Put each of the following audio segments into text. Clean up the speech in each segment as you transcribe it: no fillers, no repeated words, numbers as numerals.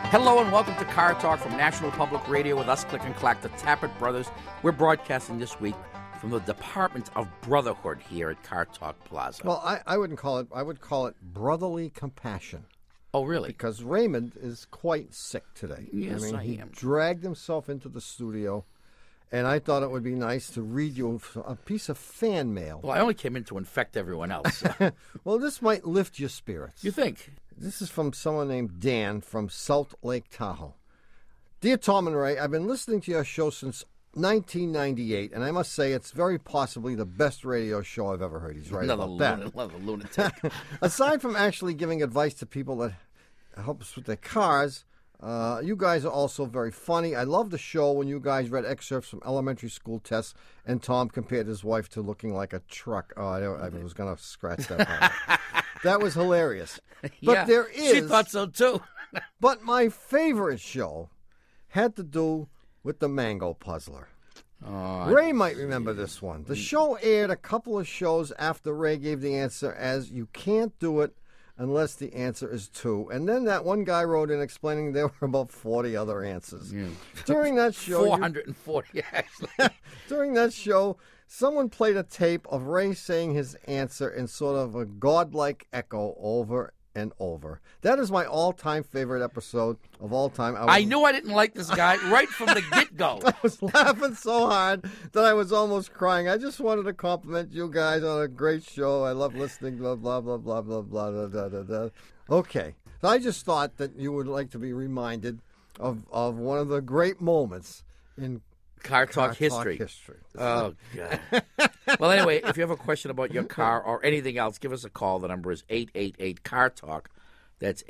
Hello and welcome to Car Talk from National Public Radio with us, Click and Clack, the Tappert Brothers. We're broadcasting this week from the Department of Brotherhood here at Car Talk Plaza. Well, I wouldn't call it. I would call it brotherly compassion. Oh, really? Because Raymond is quite sick today. Yes, I he am. dragged himself into the studio, and I thought it would be nice to read you a piece of fan mail. Well, I only came in to infect everyone else. Well, this might lift your spirits. You think? This is from someone named Dan from Salt Lake Tahoe. Dear Tom and Ray, I've been listening to your show since 1998, and I must say it's very possibly the best radio show I've ever heard. He's right about that. Another lunatic. Aside from actually giving advice to people that helps with their cars, you guys are also very funny. I love the show when you guys read excerpts from elementary school tests and Tom compared his wife to looking like a truck. Oh, I was going to scratch that part. That was hilarious. But Yeah, there is... She thought so, too. But my favorite show had to do with the Mango Puzzler. Ray might remember this one. The show aired a couple of shows after Ray gave the answer as you can't do it unless the answer is 2. And then that one guy wrote in explaining there were about 40 other answers. Yeah. During that show... 440, actually. During that show, someone played a tape of Ray saying his answer in sort of a godlike echo over and over. That is my all-time favorite episode of all time. I knew I didn't like this guy right from the get-go. I was laughing so hard that I was almost crying. I just wanted to compliment you guys on a great show. I love listening, blah, blah, blah, blah, blah, blah, blah, blah, blah, blah. Okay. So I just thought that you would like to be reminded of one of the great moments in Car Talk history. Oh, God. Well, anyway, if you have a question about your car or anything else, give us a call. The number is 888-CAR-TALK. That's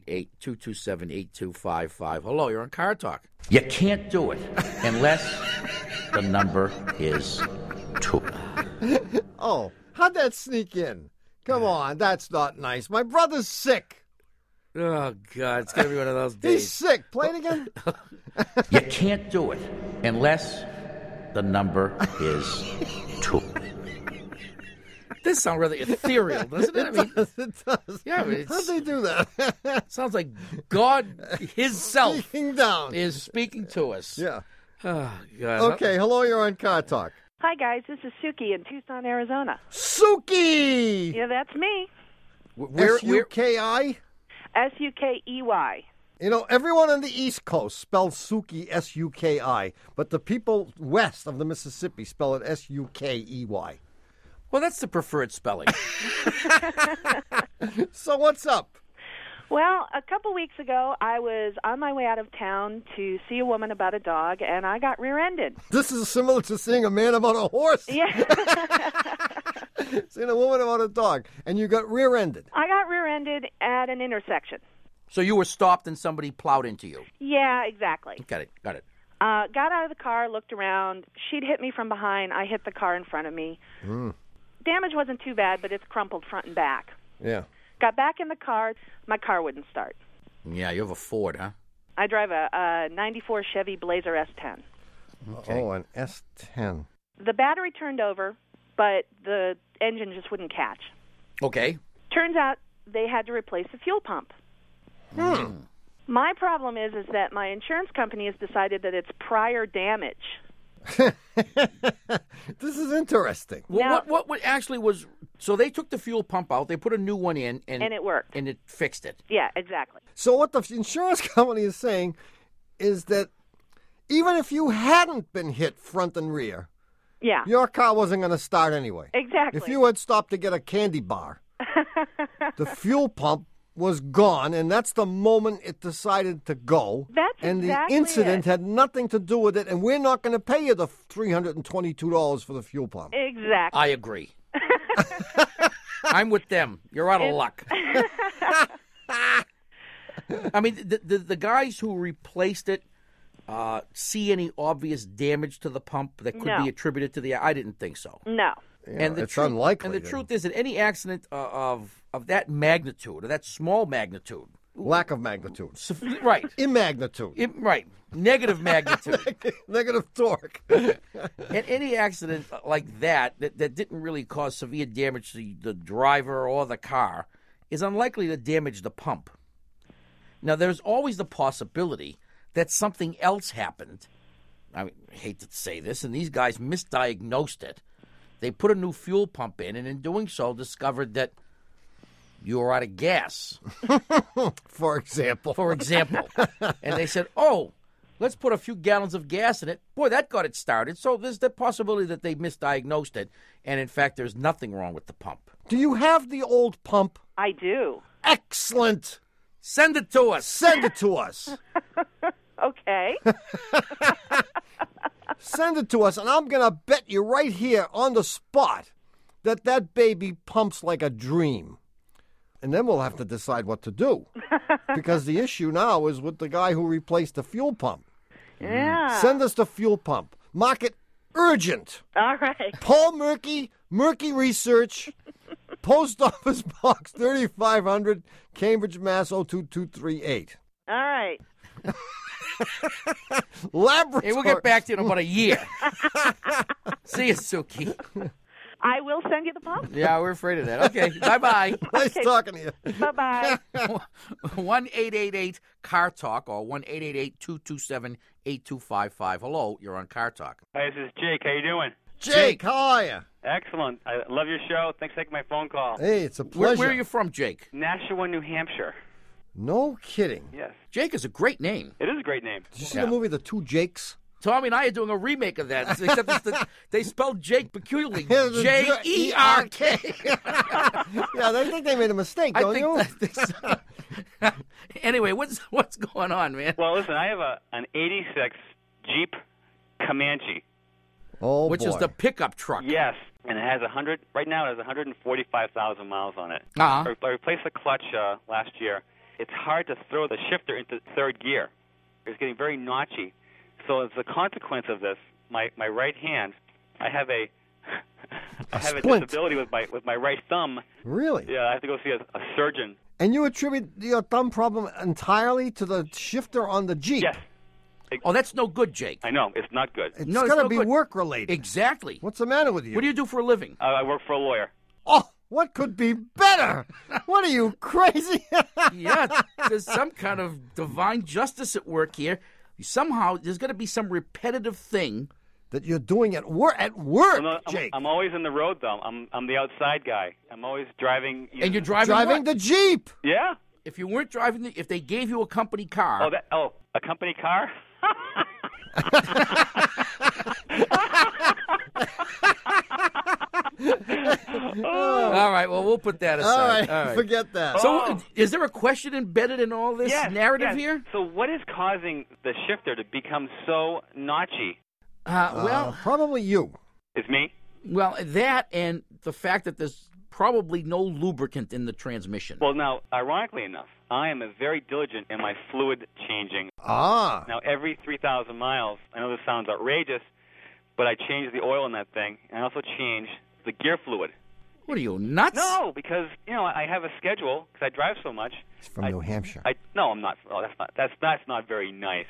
888-227-8255. Hello, you're on Car Talk. You can't do it unless the number is 2. Oh, how'd that sneak in? Come on, that's not nice. My brother's sick. Oh, God, it's going to be one of those days. He's sick. Play it again. You can't do it unless the number is 2. This sounds rather ethereal, doesn't it? It does. Yeah, how'd they do that? Sounds like God Himself Speaking down. is speaking to us. Yeah. Oh, God. Okay, hello, you're on Car Talk. Hi, guys. This is Suki in Tucson, Arizona. Suki! Yeah, that's me. S-U-K-I? S-U-K-E-Y. You know, everyone on the East Coast spells Suki S-U-K-I, but the people west of the Mississippi spell it S-U-K-E-Y. Well, that's the preferred spelling. So what's up? Well, a couple weeks ago, I was on my way out of town to see a woman about a dog, and I got rear-ended. This is similar to seeing a man about a horse. Yeah. Seeing a woman about a dog, and you got rear-ended. I got rear-ended at an intersection. So you were stopped and somebody plowed into you. Yeah, exactly. Got it. Got out of the car, looked around. She'd hit me from behind. I hit the car in front of me. Damage wasn't too bad, but it's crumpled front and back. Yeah. Got back in the car. My car wouldn't start. Yeah, you have a Ford, huh? I drive a 94 Chevy Blazer S10. Okay. Oh, an S10. The battery turned over, but the engine just wouldn't catch. Okay. Turns out they had to replace the fuel pump. My problem is that my insurance company has decided that it's prior damage. This is interesting. Well, what actually was... So they took the fuel pump out, they put a new one in, and it worked. And it fixed it. Yeah, exactly. So what the insurance company is saying is that even if you hadn't been hit front and rear, yeah, your car wasn't going to start anyway. Exactly. If you had stopped to get a candy bar, the fuel pump was gone, and that's the moment it decided to go. That's and exactly the incident it. had nothing to do with it, and we're not going to pay you the $322 for the fuel pump. Exactly. I agree. I'm with them. You're out of luck. I mean, the guys who replaced it see any obvious damage to the pump that could be attributed to the... I didn't think so. No. Yeah, and it's unlikely. And the truth is that any accident of that magnitude, or that small magnitude... Lack of magnitude. Right. Immagnitude. Right. Negative magnitude. Negative torque. And any accident like that didn't really cause severe damage to the driver or the car is unlikely to damage the pump. Now, there's always the possibility that something else happened. I hate to say this, and these guys misdiagnosed it. They put a new fuel pump in, and in doing so, discovered that you were out of gas. For example. And they said, oh, let's put a few gallons of gas in it. Boy, that got it started. So there's the possibility that they misdiagnosed it. And, in fact, there's nothing wrong with the pump. Do you have the old pump? I do. Excellent. Send it to us. Send it to us. Okay. Send it to us, and I'm going to bet you right here on the spot that baby pumps like a dream. And then we'll have to decide what to do. Because the issue now is with the guy who replaced the fuel pump. Yeah. Send us the fuel pump. Mark it urgent. All right. Paul Murky Research, Post Office Box 3500, Cambridge, Mass. 02238. All right. Laboratory. Hey, we'll get back to you in about a year. See you, Suki. I will send you the pump. Yeah, we're afraid of that. Okay, bye-bye. Nice talking to you. Bye-bye. 1-888-CAR-TALK or 1-888-227-8255. Hello, you're on Car Talk. Hi, this is Jake. How you doing? Jake, how are you? Excellent. I love your show. Thanks for taking my phone call. Hey, it's a pleasure. Where are you from, Jake? Nashua, New Hampshire. No kidding. Yes. Jake is a great name. It is a great name. Did you see the movie The Two Jakes? Tommy and I are doing a remake of that, except they spelled Jake peculiarly. The J-E-R-K. Yeah, they think they made a mistake, don't you? I think so. Anyway, what's going on, man? Well, listen, I have an 86 Jeep Comanche. Oh, Which boy. is the pickup truck. Yes. And it has right now it has 145,000 miles on it. Uh-huh. I replaced the clutch last year. It's hard to throw the shifter into third gear. It's getting very notchy. So as a consequence of this, my right hand, I have a disability with my right thumb. Really? Yeah, I have to go see a surgeon. And you attribute your thumb problem entirely to the shifter on the Jeep? Yes. Oh, that's no good, Jake. I know. It's not good. It's No, it's got to no be good. work-related. Exactly. What's the matter with you? What do you do for a living? I work for a lawyer. Oh, what could be better? What are you, crazy? Yeah, there's some kind of divine justice at work here. Somehow, there's going to be some repetitive thing. That you're doing at work, Well, no, Jake. I'm always in the road, though. I'm the outside guy. I'm always driving. And you're driving Driving what? the Jeep. Yeah. If you weren't driving, if they gave you a company car. A company car? All right, well, we'll put that aside. All right, forget that. So, is there a question embedded in all this narrative here? So what is causing the shifter to become so notchy? Probably you. It's me? Well, that and the fact that there's probably no lubricant in the transmission. Well, now, ironically enough, I am very diligent in my fluid changing. Ah. Now, every 3,000 miles, I know this sounds outrageous, but I change the oil in that thing, and I also change the gear fluid. What are you, nuts? No, because, I have a schedule, because I drive so much. It's from New Hampshire. No, I'm not. Oh, that's not very nice.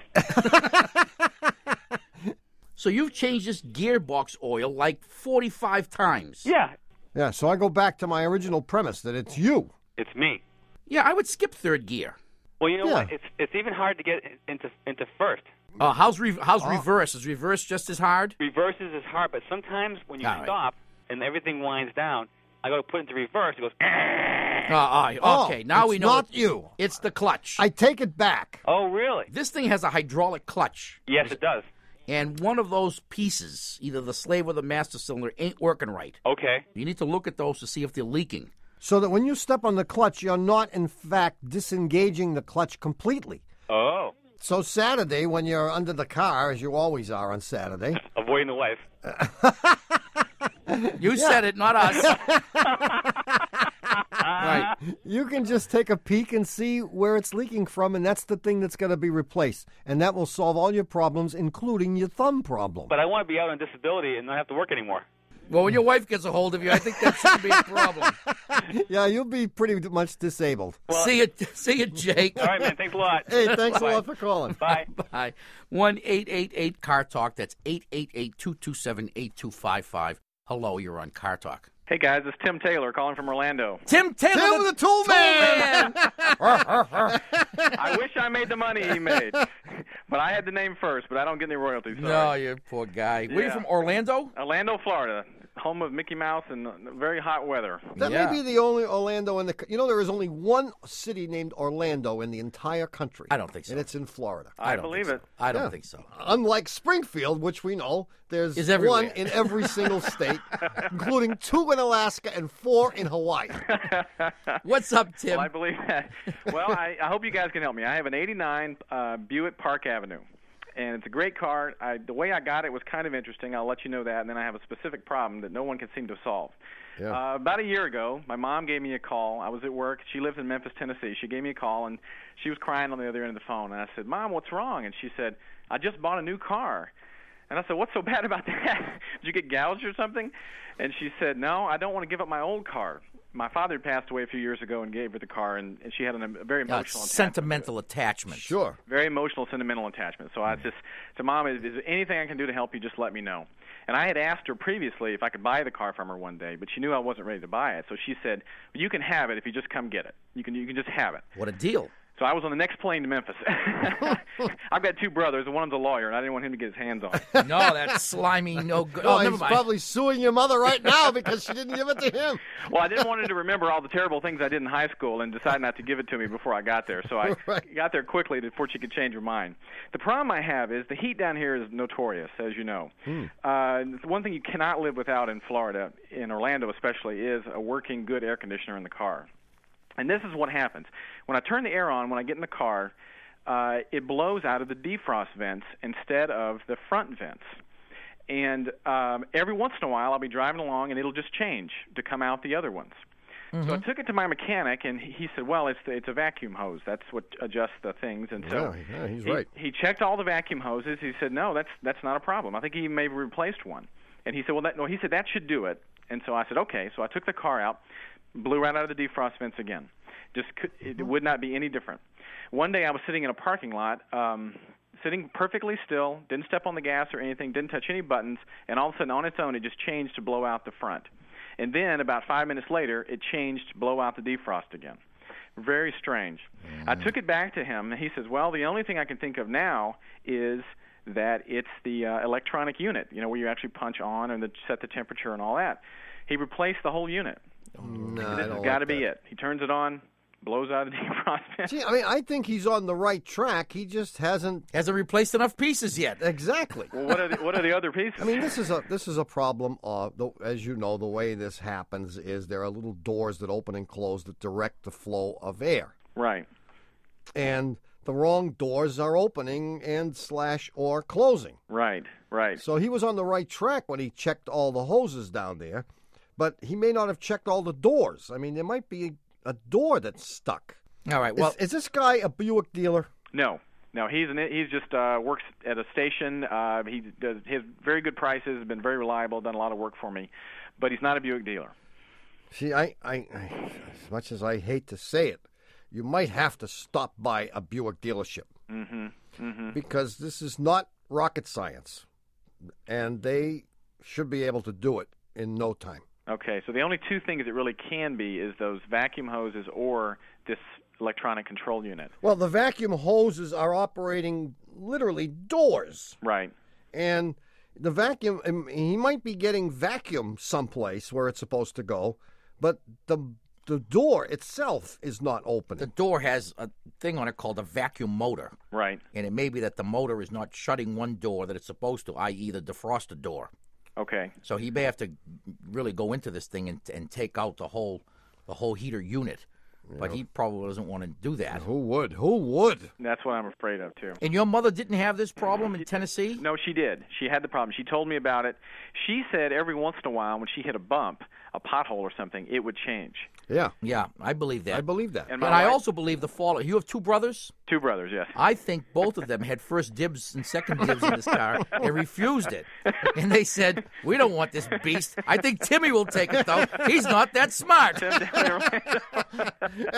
So you've changed this gearbox oil like 45 times. Yeah, Yeah, so I go back to my original premise that it's you. it's me. Yeah, I would skip third gear. Well, you know Yeah. what? It's even hard to get into first. How's reverse? Is reverse just as hard? Reverses is hard, but sometimes when you All right. stop and everything winds down, I go to put it into reverse. It goes. Okay, now we it's know. not you. It's the clutch. I take it back. Oh, really? This thing has a hydraulic clutch. Yes, it does. And one of those pieces, either the slave or the master cylinder, ain't working right. Okay. You need to look at those to see if they're leaking. So that when you step on the clutch, you're not, in fact, disengaging the clutch completely. Oh, So Saturday, when you're under the car, as you always are on Saturday, avoiding the wife. You said it, not us. Right. you can just take a peek and see where it's leaking from, and that's the thing that's going to be replaced. And that will solve all your problems, including your thumb problem. But I want to be out on disability and not have to work anymore. Well, when your wife gets a hold of you, I think that shouldn't be a problem. Yeah, you'll be pretty much disabled. Well, See you, Jake. All right, man. Thanks a lot. Hey, thanks a Bye-bye. lot for calling. Bye. Bye. 1-888-CAR-TALK. That's 888-227-8255. Hello, you're on Car Talk. Hey guys, it's Tim Taylor calling from Orlando. Tim Taylor, Tim the Tool Man! I wish made the money he made. But I had the name first, but I don't get any royalties. No, Sorry. you poor guy. Were you Yeah. from Orlando? Orlando, Florida, home of Mickey Mouse and very hot weather. That Yeah. may be the only Orlando in the. There is only one city named Orlando in the entire country. I don't think so. And it's in Florida. I don't believe think it. so. I don't Yeah. think so. Unlike Springfield, which we know there's Is everywhere. one in every single state, including 2 in Alaska and 4 in Hawaii. What's up, Tim? Well, I believe that. Well, I hope you guys can help me. I have an 89 Buick Park Avenue, and it's a great car. The way I got it was kind of interesting. I'll let you know that, and then I have a specific problem that no one can seem to solve. Yeah. About a year ago, my mom gave me a call. I was at work. She lives in Memphis, Tennessee. She gave me a call, and she was crying on the other end of the phone. And I said, Mom, what's wrong? And she said, I just bought a new car. And I said, what's so bad about that? Did you get gouged or something? And she said, no, I don't want to give up my old car. My father had passed away a few years ago and gave her the car, and she had a very emotional attachment. Sentimental attachment. Sure. Very emotional, sentimental attachment. So I just said, Mom, is there anything I can do to help you? Just let me know. And I had asked her previously if I could buy the car from her one day, but she knew I wasn't ready to buy it. So she said, you can have it if you just come get it. You can just have it. What a deal. So I was on the next plane to Memphis. I've got 2 brothers, and one's a lawyer, and I didn't want him to get his hands on it. No, that's slimy, no good. Oh, never he's mind. probably suing your mother right now because she didn't give it to him. Well, I didn't want him to remember all the terrible things I did in high school and decide not to give it to me before I got there. So I Right. got there quickly before she could change her mind. The problem I have is the heat down here is notorious, as you know. One thing you cannot live without in Florida, in Orlando especially, is a working good air conditioner in the car. And this is what happens. When I turn the air on, when I get in the car, it blows out of the defrost vents instead of the front vents. And every once in a while, I'll be driving along, and it'll just change to come out the other ones. So I took it to my mechanic, and he said, well, it's a vacuum hose. That's what adjusts the things. And so Yeah, he's right. he checked all the vacuum hoses. He said, no, that's not a problem. I think he may have replaced one. And he said, he said, that should do it. And so I said, okay. So I took the car out, blew right out of the defrost vents again. It would not be any different. One day I was sitting in a parking lot, sitting perfectly still, didn't step on the gas or anything, didn't touch any buttons, and all of a sudden on its own it just changed to blow out the front. And then about 5 minutes later it changed to blow out the defrost again. Very strange. I took it back to him, and he says, well, the only thing I can think of now is that it's the electronic unit, where you actually punch on and set the temperature and all that. He replaced the whole unit. No, This has got to be it. He turns it on, blows out the defrost vent. See, I think he's on the right track. He just hasn't. Hasn't replaced enough pieces yet. Exactly. Well, what are the other pieces? I mean, this is a problem. As you know, the way this happens is there are little doors that open and close that direct the flow of air, Right. and the wrong doors are opening and or closing. Right. So he was on the right track when he checked all the hoses down there, but he may not have checked all the doors. I mean, there might be a door that's stuck. All right, well, Is this guy a Buick dealer? No, he's just works at a station. He has very good prices, has been very reliable, done a lot of work for me, but he's not a Buick dealer. See, I as much as I hate to say it, you might have to stop by a Buick dealership because this is not rocket science, and they should be able to do it in no time. Okay, so the only 2 things it really can be is those vacuum hoses or this electronic control unit. Well, the vacuum hoses are operating literally doors, Right. and the vacuum, he might be getting vacuum someplace where it's supposed to go, but the door itself is not opening. the door has a thing on it called a vacuum motor. Right. And it may be that the motor is not shutting one door that it's supposed to, i.e. the defroster door. Okay. So he may have to really go into this thing and take out the whole heater unit. But he probably doesn't want to do that. Who would? That's what I'm afraid of, too. And your mother didn't have this problem in Tennessee? No, she did. She had the problem. She told me about it. She said every once in a while when she hit a bump, a pothole or something, it would change. Yeah, Yeah, I believe that. I believe that. And But my I wife- also believe the fall. You have 2 brothers? 2 brothers, yes. I think both of them had first dibs and second dibs in this car and refused it. And they said, we don't want this beast. I think Timmy will take it, though. He's not that smart.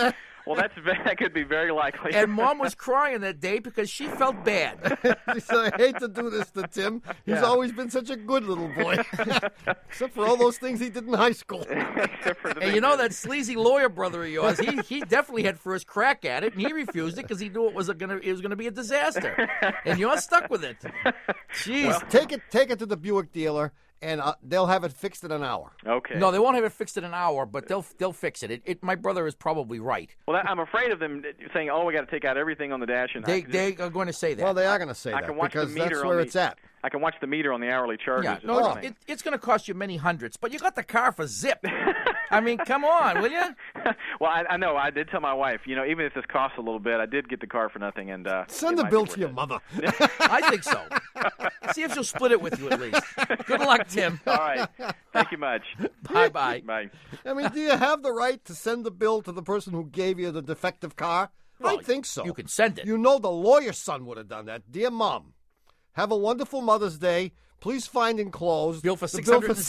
Well, that could be very likely. And Mom was crying that day because she felt bad. She said, I hate to do this to Tim. He's always been such a good little boy. Except for all those things he did in high school. And you know that sleazy lawyer brother of yours, he definitely had first crack at it, and he refused it because he knew it was going to be a disaster. And you're stuck with it. Jeez. Well, take it to the Buick dealer, and they'll have it fixed in an hour. Okay. No, they won't have it fixed in an hour, but they'll fix it. My brother is probably right. Well, I'm afraid of them saying, "Oh, we got to take out everything on the dash." And they are going to say that. Well, they are going to say that can watch because the meter that's on where the- it's at. I can watch the meter on the hourly charges. Yeah, is no, what I mean. it's going to cost you many hundreds, but you got the car for zip. I mean, come on, will you? Well, I know. I did tell my wife, even if this costs a little bit, I did get the car for nothing. And Send it the might bill be to your worth mother. I think so. See if she'll split it with you at least. Good luck, Tim. it. All right. Thank you much. Bye-bye. Bye. I mean, do you have the right to send the bill to the person who gave you the defective car? Well, I think so. You can send it. You know the lawyer's son would have done that. Dear Mom, have a wonderful Mother's Day. Please find enclosed Bill for the bill for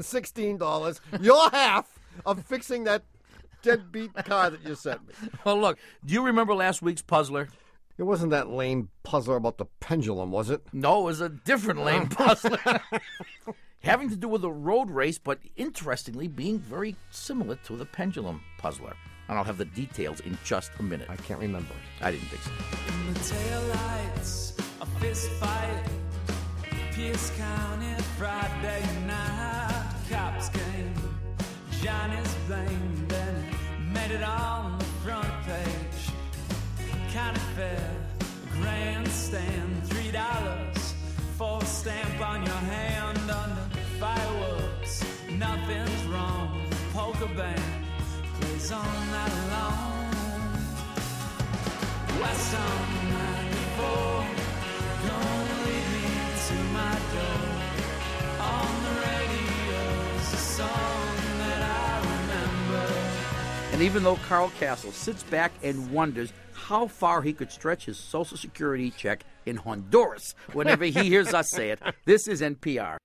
$616. Your half of fixing that deadbeat car that you sent me. Well, look, do you remember last week's puzzler? It wasn't that lame puzzler about the pendulum, was it? No, it was a different lame puzzler. Having to do with a road race, but interestingly being very similar to the pendulum puzzler. And I'll have the details in just a minute. I can't remember it. I didn't think so. In the taillights, a fist fight. Pierce County, Friday night. Cops came, Johnny's blamed, and it made it on the front page. County fair, grandstand, $3 for a stamp on your hand under fireworks. Nothing's wrong. Polka band plays all night long. Last song night before, gonna lead me to my door. On the radio's a song that I remember. And even though Carl Castle sits back and wonders how far he could stretch his Social Security check in Honduras whenever he hears us say it, this is NPR.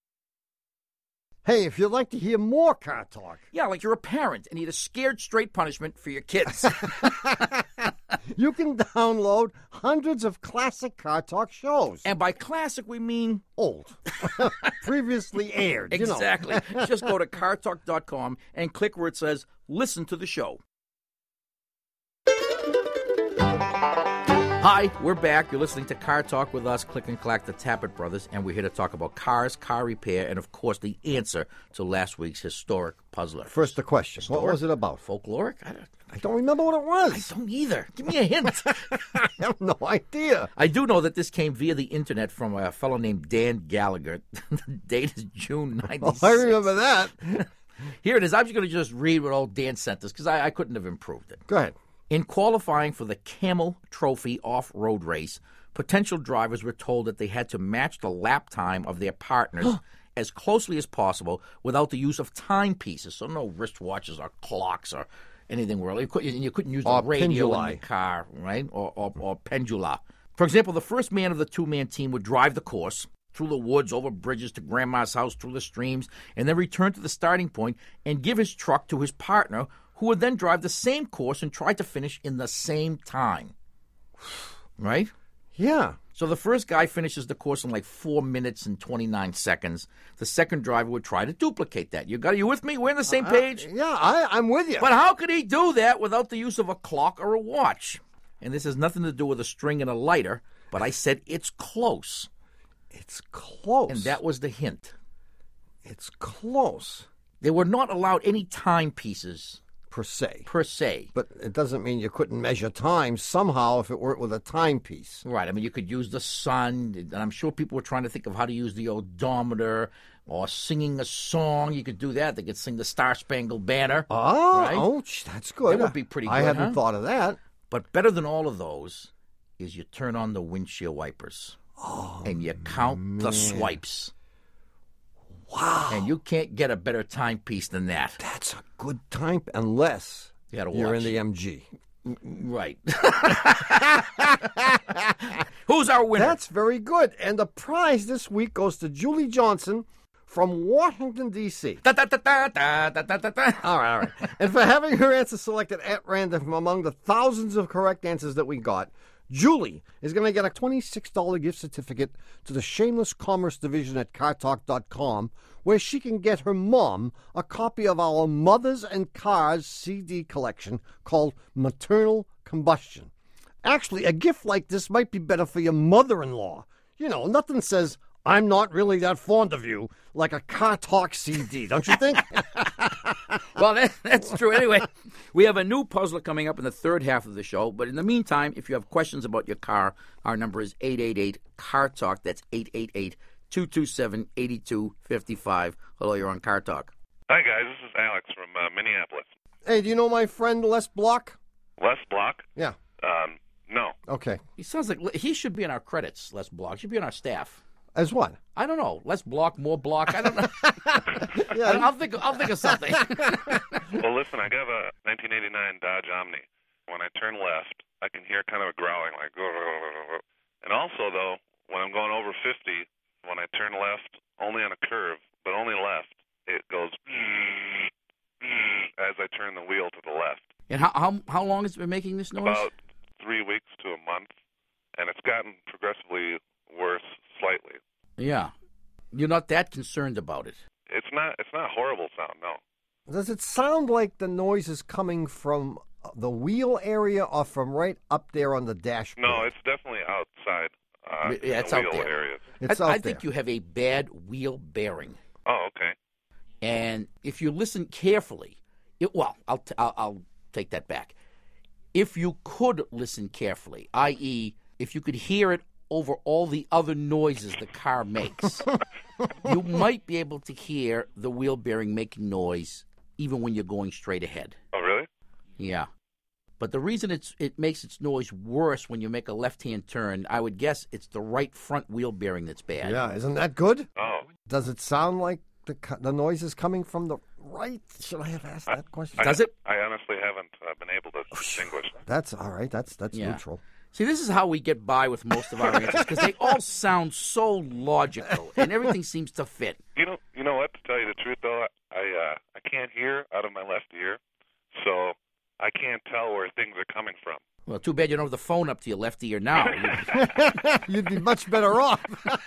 Hey, if you'd like to hear more car talk, Yeah, like you're a parent and need a scared straight punishment for your kids. you can download hundreds of classic car talk shows. And by classic, we mean Old. Previously aired. You know. exactly. Just go to cartalk.com and click where it says listen to the show. Hi, we're back. You're listening to Car Talk with us, Click and Clack, the Tappet Brothers, and we're here to talk about cars, car repair, and, of course, the answer to last week's historic puzzler. First, the question. What was it about? Folkloric? I don't remember what it I was. don't either. Give me a hint. I have no idea. I do know that this came via the internet from a fellow named Dan Gallagher. The date is June 96. Oh, I remember that. Here it is. I'm just going to just read what old Dan sent us because I couldn't have improved it. Go ahead. In qualifying for the Camel Trophy off-road race, potential drivers were told that they had to match the lap time of their partners as closely as possible without the use of timepieces. So no wristwatches or clocks or anything really. You couldn't use the Or radio penduli. in the car, right? Or pendula. For example, the first man of the two-man team would drive the course through the woods, over bridges to Grandma's house, through the streams, and then return to the starting point and give his truck to his partner, who would then drive the same course and try to finish in the same time. Right? Yeah. So the first guy finishes the course in like 4 minutes and 29 seconds. The second driver would try to duplicate that. You with me? We're on the same page? Yeah, I'm with you. But how could he do that without the use of a clock or a watch? And this has nothing to do with a string and a lighter, but I said it's close. It's close. And that was the hint. It's close, They were not allowed any timepieces per se. per se. But it doesn't mean you couldn't measure time somehow if it weren't with a timepiece. Right. I mean, you could use the sun, and I'm sure people were trying to think of how to use the odometer or singing a song. You could do that. They could sing the Star Spangled Banner. Oh, Right? That's good. That would be pretty I good, hadn't huh? thought of that. But better than all of those is you turn on the windshield wipers. And you count the swipes. Wow. And you can't get a better timepiece than that. That's a good time, unless You gotta you're watch. in the MG. Right. Who's our winner? That's very good. And the prize this week goes to Julie Johnson from Washington, D.C. Da, da, da, da, da, da, da, da. All right. And for having her answer selected at random from among the thousands of correct answers that we got, Julie is going to get a $26 gift certificate to the Shameless Commerce Division at CarTalk.com, where she can get her mom a copy of our Mothers and Cars CD collection called Maternal Combustion. Actually, a gift like this might be better for your mother-in-law. You know, nothing says, I'm not really that fond of you, like a Car Talk CD, don't you think? Well, that's true. Anyway, we have a new puzzler coming up in the third half of the show. But in the meantime, if you have questions about your car, our number is 888-CAR-TALK. That's 888-227-8255. Hello, you're on Car Talk. Hi, guys. This is Alex from Minneapolis. Hey, do you know my friend Les Block? Les Block? Yeah. No. Okay. He sounds like he should be in our credits, Les Block. He should be on our staff. As what? I don't know. Less block, more block. I don't know. Yeah. I'll think of something. Well, listen, I got a 1989 Dodge Omni. When I turn left, I can hear kind of a growling, like, and also, though, when I'm going over 50, when I turn left, only on a curve, but only left, it goes as I turn the wheel to the left. And how long has it been making this noise? About 3 weeks to a month, and it's gotten progressively worse slightly. Yeah. You're not that concerned about it. It's not a horrible sound, no. Does it sound like the noise is coming from the wheel area or from right up there on the dashboard? No, it's definitely outside. Yeah, it's the out wheel there. areas. It's I out think there. you have a bad wheel bearing. Oh, okay. And if you listen carefully, I'll take that back. If you could listen carefully, i.e., if you could hear it over all the other noises the car makes, you might be able to hear the wheel bearing making noise even when you're going straight ahead. Oh, really? Yeah. But the reason it makes its noise worse when you make a left-hand turn, I would guess it's the right front wheel bearing that's bad. Yeah, isn't that good? Oh. Does it sound like the noise is coming from the right? Should I have asked that question? Does it? I honestly haven't been able to distinguish. That's all right. That's Yeah. neutral. See, this is how we get by with most of our answers, because they all sound so logical, and everything seems to fit. You know what? To tell you the truth, though, I can't hear out of my left ear, so I can't tell where things are coming from. Well, too bad you don't have the phone up to your left ear now. You'd be much better off.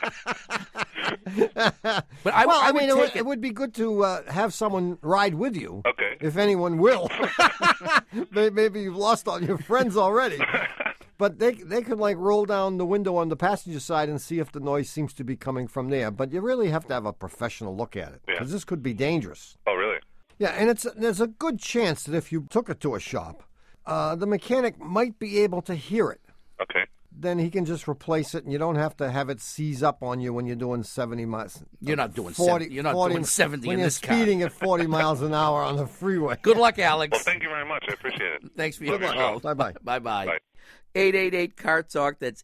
But I mean, would take it would be good to have someone ride with you. Okay. If anyone will. Maybe you've lost all your friends already. But they could, like, roll down the window on the passenger side and see if the noise seems to be coming from there. But you really have to have a professional look at it, because this could be dangerous. Oh, really? Yeah, and there's a good chance that if you took it to a shop, the mechanic might be able to hear it. Okay. Then he can just replace it, and you don't have to have it seize up on you when you're doing 70 miles. You're not doing 40, 70. You're not 40 doing 70 when in you're this car. speeding at 40 miles an hour on the freeway. Good luck, Alex. Well, thank you very much. I appreciate it. Thanks for your Good luck. call. Bye-bye. Bye-bye. Bye. 888-CAR-TALK. That's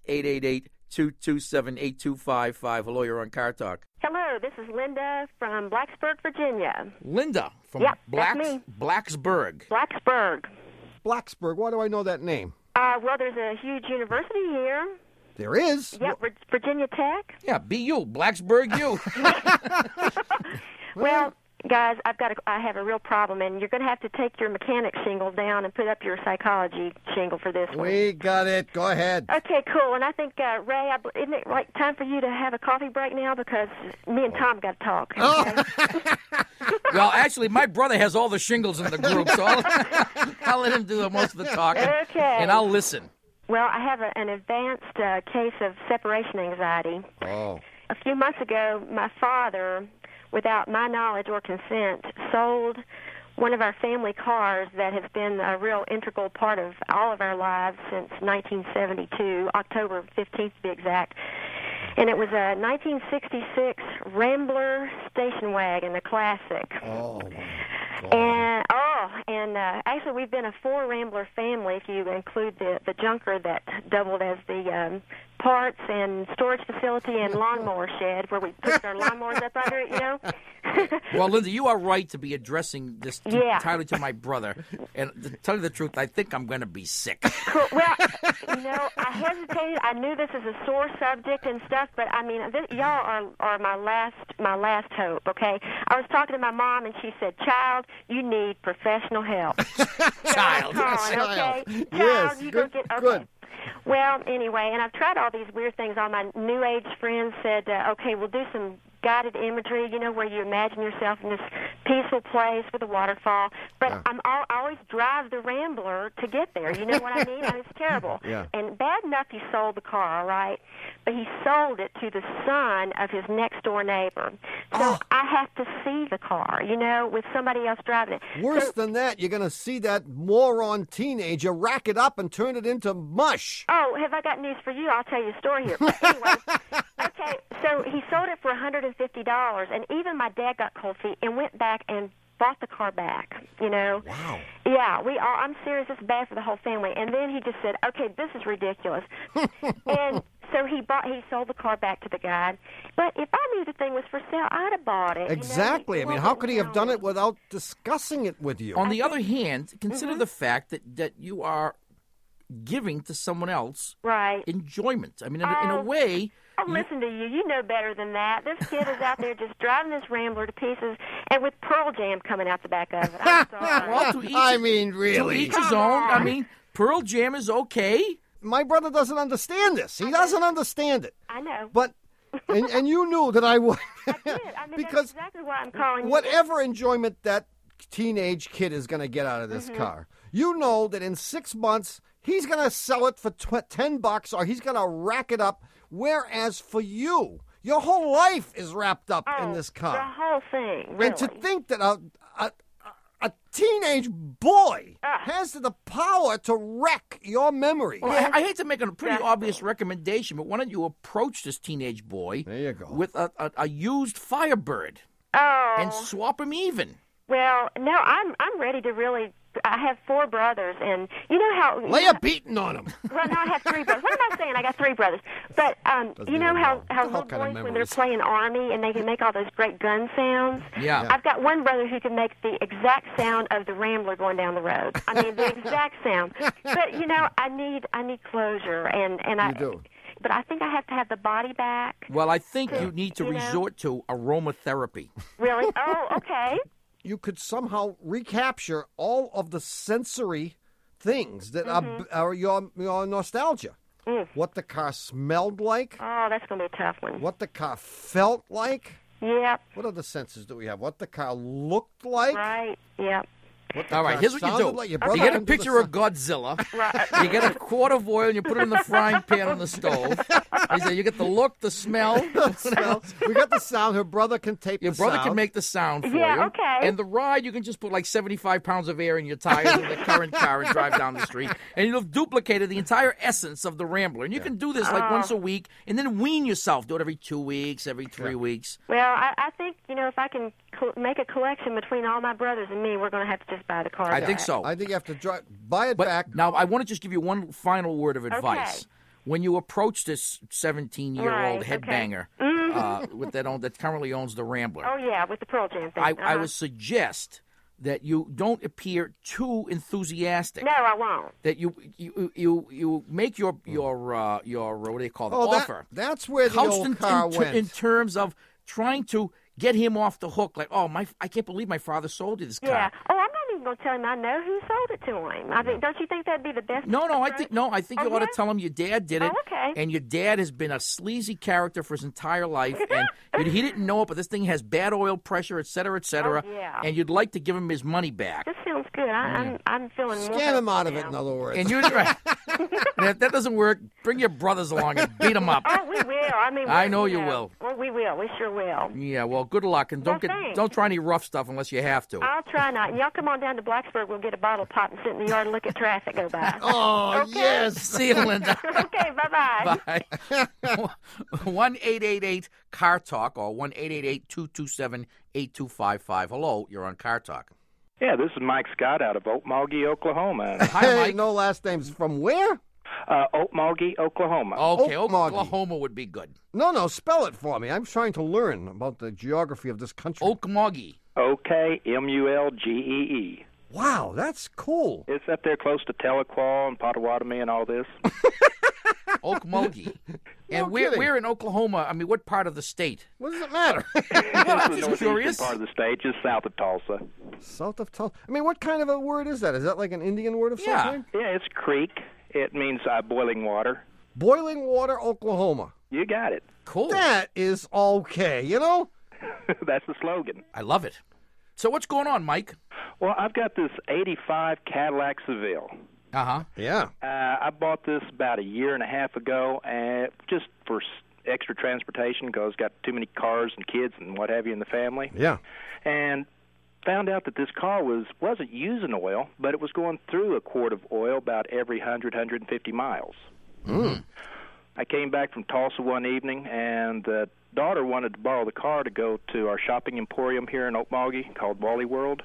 888-227-8255. Hello, you're on Car Talk. Hello, this is Linda from Blacksburg, Virginia. Linda from Yep, that's me. Blacksburg. Blacksburg. Blacksburg, why do I know that name? Well, there's a huge university here. There is? Yep, Virginia Tech. Yeah, BU, Blacksburg U. Well, guys, I have a real problem, and you're going to have to take your mechanic shingle down and put up your psychology shingle for this one. We got it. Go ahead. Okay, cool. And I think, Ray, isn't it right time for you to have a coffee break now? Because me and Tom got to talk. Okay? Well, actually, my brother has all the shingles in the group, so I'll let him do most of the talking. Okay. And I'll listen. Well, I have an advanced case of separation anxiety. Oh. A few months ago, my father, without my knowledge or consent, sold one of our family cars that has been a real integral part of all of our lives since 1972, October 15th to be exact. And it was a 1966 Rambler station wagon, a classic. Oh, And actually we've been a 4 Rambler family if you include the junker that doubled as the parts and storage facility and lawnmower shed where we put our lawnmowers up under it, you know. Well, Linda, you are right to be addressing this entirely to my brother. And to tell you the truth, I think I'm going to be sick. Cool. Well, you know, I hesitated. I knew this is a sore subject and stuff, but I mean, y'all are my last hope. Okay. I was talking to my mom, and she said, "Child, you need professional help." Child, okay. Yes, you good, go get okay. good. Well, anyway, and I've tried all these weird things. All my New Age friends said, okay, we'll do some guided imagery, you know, where you imagine yourself in this peaceful place with a waterfall. But I always drive the Rambler to get there. You know what I mean? It's terrible. Yeah. And bad enough he sold the car, all right? But he sold it to the son of his next-door neighbor. So I have to see the car, you know, with somebody else driving it. Worse than that, you're going to see that moron teenager rack it up and turn it into mush. Oh, have I got news for you? I'll tell you a story here. But anyway, okay, so he sold it for $150, and even my dad got cold feet and went back and bought the car back, you know. Wow. Yeah, I'm serious. It's bad for the whole family. And then he just said, okay, this is ridiculous. And so he sold the car back to the guy. But if I knew the thing was for sale, I'd have bought it. Exactly. You know? I mean, how could he have done it without discussing it with you? On the other hand, consider the fact that you are giving to someone else enjoyment. I mean, in a way... Oh, listen to you. You know better than that. This kid is out there just driving this Rambler to pieces and with Pearl Jam coming out the back of it. I'm sorry. Well, to each, I mean, really. To each his own. I mean, Pearl Jam is okay. My brother doesn't understand this. He doesn't understand it. I know. But, and you knew that I would. I did. I mean, because that's exactly why I'm calling you. whatever enjoyment that teenage kid is going to get out of this car, you know that in 6 months, he's going to sell it for $10 or he's going to rack it up. Whereas for you, your whole life is wrapped up in this car. The whole thing, really. And to think that a teenage boy has the power to wreck your memory. Well, I hate to make a pretty obvious recommendation, but why don't you approach this teenage boy There you go. with a used Firebird and swap him even? Well, no, I'm ready to really. I have 4 brothers, and you know how... Lay a beating on him. Well, no, I have 3 brothers. What am I saying? I got 3 brothers. But you know how little boys, when they're playing Army, and they can make all those great gun sounds? Yeah. I've got one brother who can make the exact sound of the Rambler going down the road. I mean, the exact sound. But, you know, I need closure, and I do. But I think I have to have the body back. Well, I think you need to resort to aromatherapy. Really? Oh, okay. You could somehow recapture all of the sensory things that are your nostalgia. What the car smelled like. Oh, that's going to be a tough one. What the car felt like. Yep. What other senses do we have? What the car looked like. Right, yep. All right, here's what you do. Like you get a picture of Godzilla. You get a quart of oil and you put it in the frying pan on the stove. You get the look, the smell. We got the sound. Her brother can tape the sound. Your brother can make the sound for you. Okay. And the ride, you can just put like 75 pounds of air in your tires in the current car and drive down the street. And you'll have duplicated the entire essence of the Rambler. And you can do this like once a week and then wean yourself. Do it every 2 weeks, every 3 weeks. Well, I think, you know, if I can make a collection between all my brothers and me, we're going to have to just buy the car. I think so. I think you have to buy it back. Now, I want to just give you one final word of advice. Okay. When you approach this 17-year-old headbanger that currently owns the Rambler, oh yeah, with the Pearl Jam thing, I would suggest that you don't appear too enthusiastic. No, I won't. That you make your what do they call it? Offer. That's where the old car went. In terms of trying to get him off the hook, like, I can't believe my father sold you this car. Yeah. Oh, I'm not even going to tell him I know who sold it to him. I think, don't you think that'd be the best? No, I think you ought to tell him your dad did it. Oh, okay. And your dad has been a sleazy character for his entire life, and he didn't know it, but this thing has bad oil pressure, et cetera, et cetera. Oh, yeah. And you'd like to give him his money back. This sounds good. I'm feeling more. Scam him out of it, in other words. And you're right. And if that doesn't work, bring your brothers along and beat them up. Oh, we will. I mean, I know you will. Well, we will. We sure will. Yeah. Well, good luck, and don't try any rough stuff unless you have to. I'll try not. And y'all come on down to Blacksburg. We'll get a bottle of pop and sit in the yard and look at traffic go by. Oh, okay? yes. See you, Linda. Okay, bye-bye. Bye. 1-888-CAR TALK or 1-888-227-8255. Hello, you're on Car Talk. Yeah, this is Mike Scott out of Okmulgee, Oklahoma. Hi, Mike. No last names. From where? Okmulgee, Oklahoma. Okay, Okmulgee. Oklahoma would be good. No, spell it for me. I'm trying to learn about the geography of this country. Okmulgee. Okmulgee. Wow, that's cool. It's up there close to Tahlequah and Potawatomi and all this. Okmulgee. No And kidding. we're in Oklahoma. I mean, what part of the state? What does it matter? Well, It's I'm the just northeastern curious. part of the state, just south of Tulsa. South of Tulsa. I mean, what kind of a word is that? Is that like an Indian word of some Yeah. kind? Yeah, it's creek. It means boiling water. Boiling Water, Oklahoma. You got it. Cool. That is okay, you know? That's the slogan. I love it. So what's going on, Mike? Well, I've got this 85 Cadillac Seville. Uh-huh. Yeah. I bought this about a year and a half ago, and just for extra transportation because got too many cars and kids and what have you in the family. Yeah. And found out that this car wasn't using oil, but it was going through a quart of oil about every 150 miles. I came back from Tulsa one evening, and the daughter wanted to borrow the car to go to our shopping emporium here in Okmulgee called Wally World.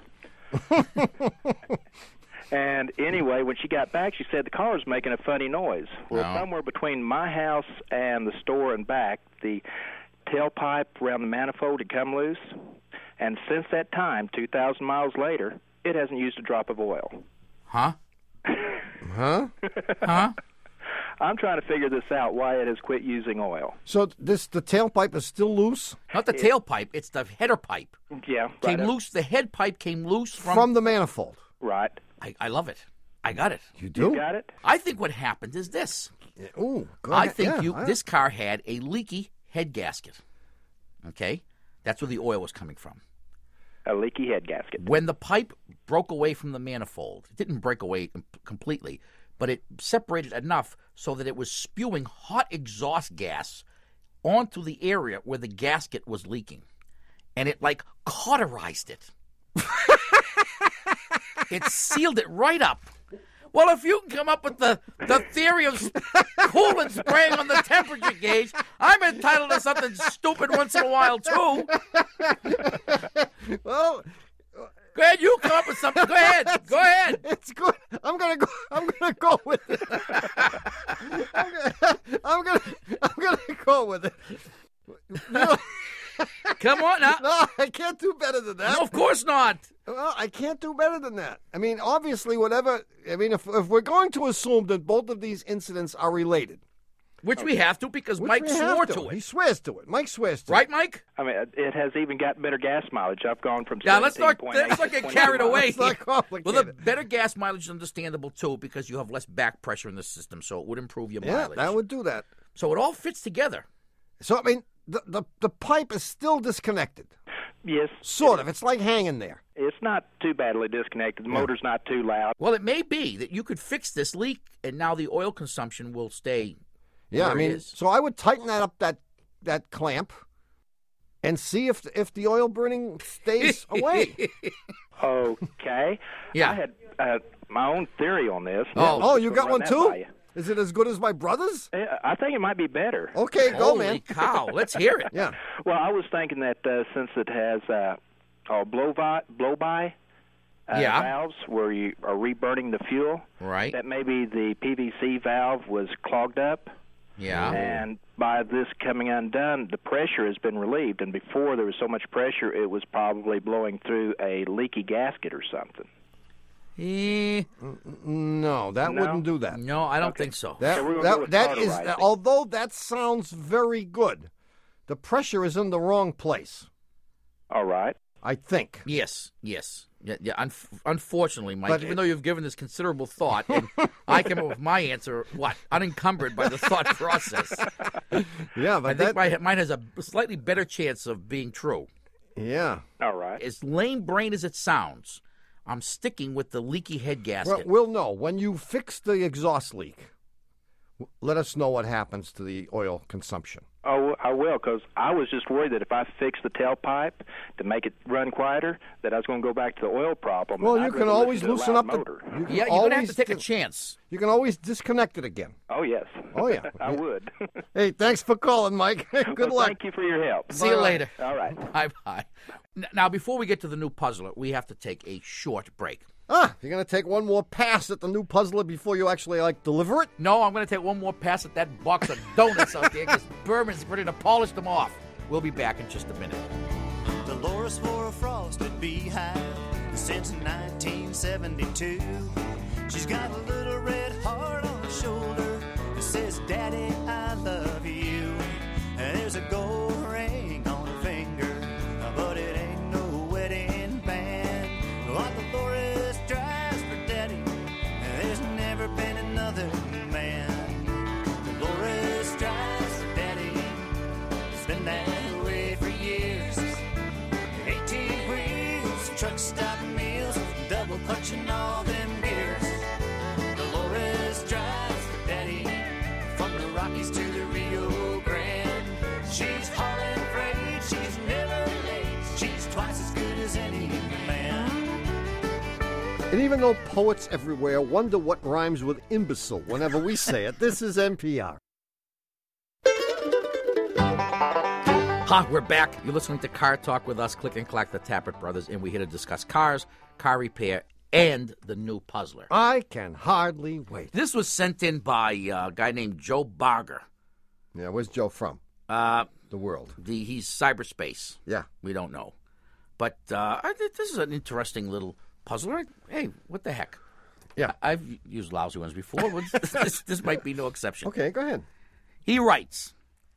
And anyway, when she got back, she said the car was making a funny noise. Well, somewhere between my house and the store and back, the tailpipe around the manifold had come loose. And since that time, 2,000 miles later, it hasn't used a drop of oil. Huh? Huh? Huh? I'm trying to figure this out, why it has quit using oil. So the tailpipe is still loose? Not the tailpipe. It's the header pipe. Yeah. Came right loose. The head pipe came loose From the manifold. Right. I love it. I got it. You do? You got it? I think what happened is this. Ooh, go I ahead. think Yeah, this car had a leaky head gasket. Okay? That's where the oil was coming from. A leaky head gasket. When the pipe broke away from the manifold, it didn't break away completely, but it separated enough so that it was spewing hot exhaust gas onto the area where the gasket was leaking. And it, like, cauterized it. It sealed it right up. Well, if you can come up with the theory of coolant spraying on the temperature gauge, I'm entitled to something stupid once in a while, too. Well, Go ahead, you come up with something. Go ahead. Go ahead. it's good. I'm gonna go with it. I'm gonna go with it. No, Come on now. no, I can't do better than that. No, of course not. Well, I can't do better than that. I mean, obviously, if we're going to assume that both of these incidents are related, Which we have to because which Mike we have swore to He it. swears to it. Mike swears to it. Right, Mike? I mean, it has even got better gas mileage. I've gone from Yeah, let's not 17.8 get to 22 carried miles. away. It's not complicated. Well, the better gas mileage is understandable, too, because you have less back pressure in the system, so it would improve your Yeah, mileage. that would do that. So it all fits together. So, I mean, the pipe is still disconnected. Yes. Sort of. It's like hanging there. It's not too badly disconnected. The motor's not too loud. Well, it may be that you could fix this leak, and now the oil consumption will stay Yeah, where I mean, it is. so I would tighten that up, that clamp, and see if the oil burning stays away. Okay. Yeah. I had my own theory on this. Oh. You got Run one that too? by you. Is it as good as my brother's? I think it might be better. Okay, go, Holy man. cow. Let's hear it. Yeah. Well, I was thinking that since it has blow-by Yeah. valves where you are reburning the fuel, Right. that maybe the PVC valve was clogged up. Yeah. And by this coming undone, the pressure has been relieved. And before there was so much pressure, it was probably blowing through a leaky gasket or something. No, that No? wouldn't do that. No, I don't think so. That So we're gonna go with that is cauterizing. although that sounds very good, the pressure is in the wrong place. All right. I think. Yes. Yeah. Unfortunately, Mike, But even it- though you've given this considerable thought, and I came up with my answer, unencumbered by the thought process. Yeah, I but think mine has a slightly better chance of being true. yeah. All right. As lame brain as it sounds, I'm sticking with the leaky head Well, gasket. we'll know when you fix the exhaust leak. Let us know what happens to the oil consumption. Oh, I will, because I was just worried that if I fixed the tailpipe to make it run quieter, that I was going to go back to the oil problem. Well, and you I'd can rather always listen to loosen the up loud the. motor. You can Yeah, you're going to have always to take a di- chance. You can always disconnect it again. Oh, yes. Oh, yeah. I would. Hey, thanks for calling, Mike. Good Well, luck. Thank you for your help. See you later. All right. Bye-bye. Now, before we get to the new puzzler, we have to take a short break. You're going to take one more pass at the new puzzler before you actually, deliver it? No, I'm going to take one more pass at that box of donuts out there because Berman's ready to polish them off. We'll be back in just a minute. Dolores wore a frosted beehive since 1972. She's got a little red heart on her shoulder that says, Daddy, I love you. And there's a gold ring on her finger, but it ain't no wedding band. What Dolores drives for Daddy, there's never been another man. Dolores drives for Daddy, it's been that way for years. 18 wheels, truck stop meals, double clutching all them gears. Dolores drives for Daddy, from the Rockies to the Rio Grande. She's hauling freight, she's never late, she's twice as good as any man. And even though poets everywhere wonder what rhymes with imbecile whenever we say it, this is NPR. We're back. You're listening to Car Talk with us, Click and Clack, the Tappert Brothers, and we're here to discuss cars, car repair, and the new puzzler. I can hardly wait. This was sent in by a guy named Joe Barger. Yeah, where's Joe from? The world. He's cyberspace. Yeah. We don't know. But this is an interesting little puzzler. Hey, what the heck? Yeah. I've used lousy ones before. This might be no exception. Okay, go ahead. He writes,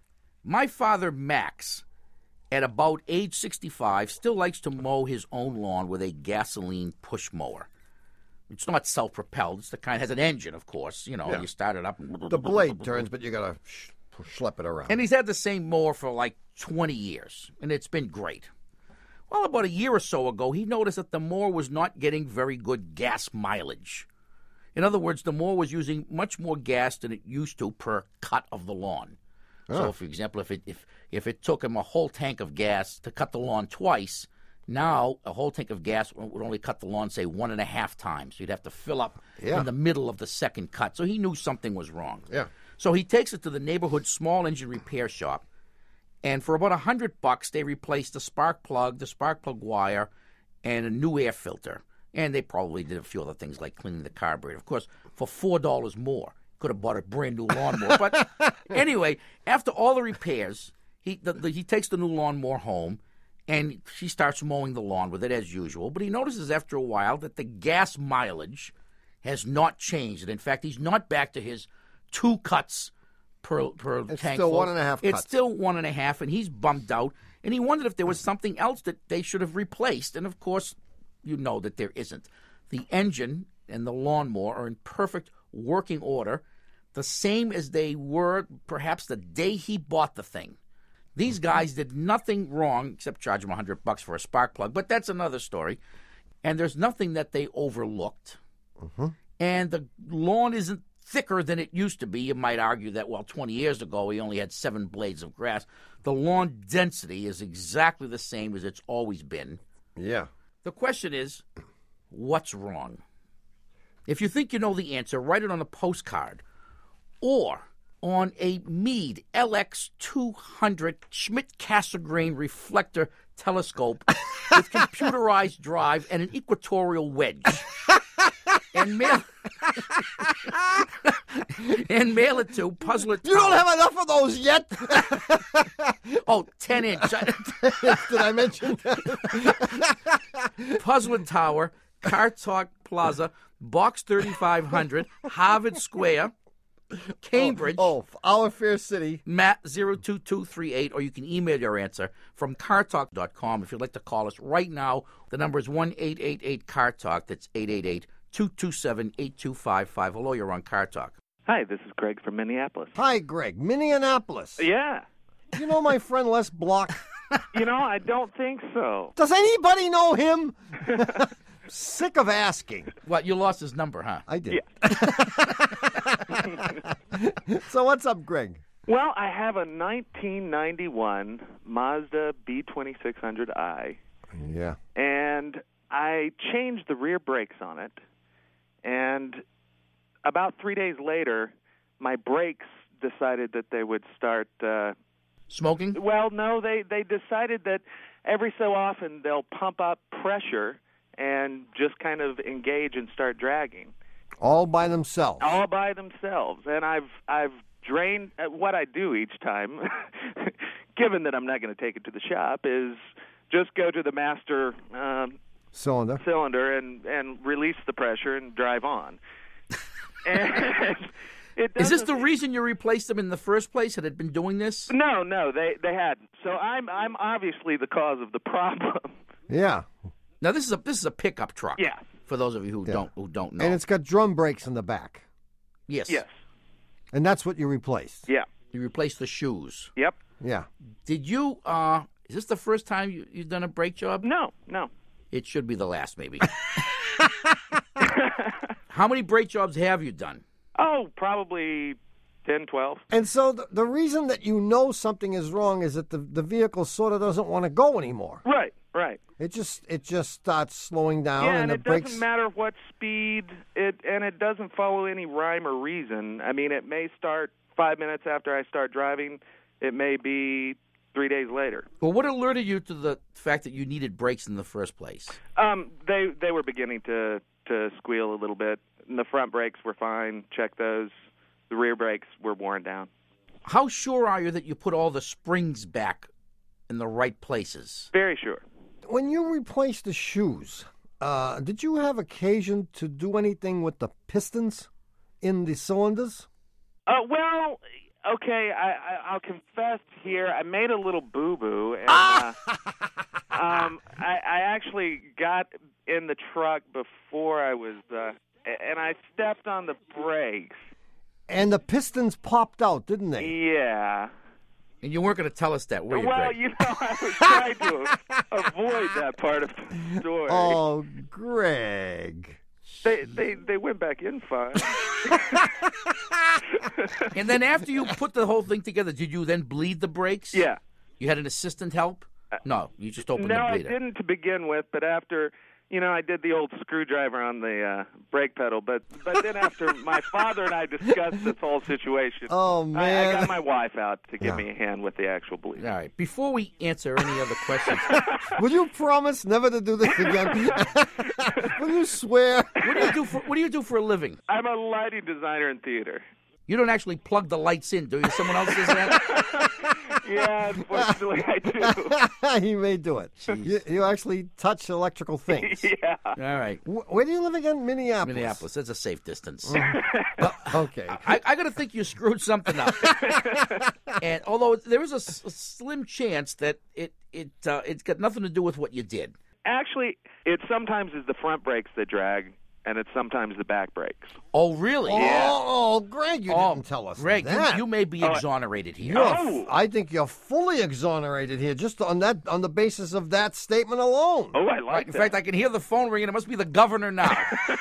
my father, Max, at about age 65, still likes to mow his own lawn with a gasoline push mower. It's not self-propelled. It's the kind that has an engine, of course. You know, You start it up. The blade turns, but you got to schlep it around. And he's had the same mower for like 20 years, and it's been great. Well, about a year or so ago, he noticed that the mower was not getting very good gas mileage. In other words, the mower was using much more gas than it used to per cut of the lawn. So, for example, if it took him a whole tank of gas to cut the lawn twice, now a whole tank of gas would only cut the lawn, say, 1.5 times. So you'd have to fill up in the middle of the second cut. So he knew something was wrong. Yeah. So he takes it to the neighborhood small engine repair shop, and for about $100, they replaced the spark plug wire, and a new air filter. And they probably did a few other things like cleaning the carburetor. Of course, for $4 more. Could have bought a brand new lawnmower. But anyway, after all the repairs, he takes the new lawnmower home, and she starts mowing the lawn with it as usual. But he notices after a while that the gas mileage has not changed. And in fact, he's not back to his 2 cuts per it's tank. Still 1.5 cuts. It's still 1.5, and he's bummed out. And he wondered if there was something else that they should have replaced. And of course, you know that there isn't. The engine and the lawnmower are in perfect working order, the same as they were perhaps the day he bought the thing. These guys did nothing wrong except charge him $100 for a spark plug, but that's another story. And there's nothing that they overlooked. Mm-hmm. And the lawn isn't thicker than it used to be. You might argue that, 20 years ago he only had 7 blades of grass. The lawn density is exactly the same as it's always been. Yeah. The question is, what's wrong? If you think you know the answer, write it on a postcard or on a Meade LX200 Schmidt-Cassegrain reflector telescope with computerized drive and an equatorial wedge. And mail it to Puzzler Tower. You don't have enough of those yet? 10-inch. Did I mention that? Puzzler Tower, Car Talk Plaza, Box 3500, Harvard Square, Cambridge. Our fair city. Matt 02238, or you can email your answer from cartalk.com. If you'd like to call us right now, the number is 1-888-CAR-TALK. That's 888-227-8255. Hello, you're on Car Talk. Hi, this is Greg from Minneapolis. Hi, Greg. Minneapolis. Yeah. You know my friend Les Block? I don't think so. Does anybody know him? Sick of asking. What, you lost his number, huh? I did. Yeah. So what's up, Greg? Well, I have a 1991 Mazda B2600i. Yeah. And I changed the rear brakes on it. And about 3 days later, my brakes decided that they would start... smoking? Well, no, they decided that every so often they'll pump up pressure and just kind of engage and start dragging. All by themselves. All by themselves. And I've drained what I do each time, given that I'm not going to take it to the shop, is just go to the master cylinder and release the pressure and drive on. And is this the reason you replaced them in the first place? Had it been doing this? No, they hadn't. So I'm obviously the cause of the problem. Yeah. Now this is a pickup truck. Yeah. For those of you who don't know. And it's got drum brakes in the back. Yes. Yes. And that's what you replaced. Yeah. You replaced the shoes. Yep. Yeah. Did you? Is this the first time you've done a brake job? No. It should be the last, maybe. How many brake jobs have you done? Oh, probably 10, 12. And so the reason that you know something is wrong is that the vehicle sort of doesn't want to go anymore. Right. It just starts slowing down, Yeah, and the it brakes. doesn't matter what speed it doesn't follow any rhyme or reason. I mean, it may start 5 minutes after I start driving. It may be 3 days later. Well, what alerted you to the fact that you needed brakes in the first place? They were beginning to squeal a little bit. And the front brakes were fine. Check those. The rear brakes were worn down. How sure are you that you put all the springs back in the right places? Very sure. When you replaced the shoes, did you have occasion to do anything with the pistons in the cylinders? Well, okay, I'll confess here, I made a little boo-boo, and I actually got in the truck before I was, and I stepped on the brakes. And the pistons popped out, didn't they? Yeah. And you weren't going to tell us that, were you, Well, Greg? you know, I was trying to avoid that part of the story. Oh, Greg. They went back in fine. And then after you put the whole thing together, did you then bleed the brakes? Yeah. You had an assistant help? No, you just opened No, the I bleeder. didn't to begin with, but after, I did the old screwdriver on the brake pedal. But then after my father and I discussed this whole situation, oh, man. I got my wife out to give me a hand with the actual bleed. All right. Before we answer any other questions, will you promise never to do this again? Will you swear? What do you do for a living? I'm a lighting designer in theater. You don't actually plug the lights in, do you? Someone else does that? Yeah, unfortunately, I do. He may do it. You actually touch electrical things. Yeah. All right. Where do you live again? Minneapolis. Minneapolis. That's a safe distance. Okay. I got to think you screwed something up. And although there is a slim chance that it's got nothing to do with what you did. Actually, it sometimes is the front brakes that drag, and it's sometimes the back brakes. Oh, really? Oh, Greg, you didn't tell us Greg, that. you may be exonerated here. I think you're fully exonerated here, just on the basis of that statement alone. Oh, I like In that. fact, I can hear the phone ringing. It must be the governor now.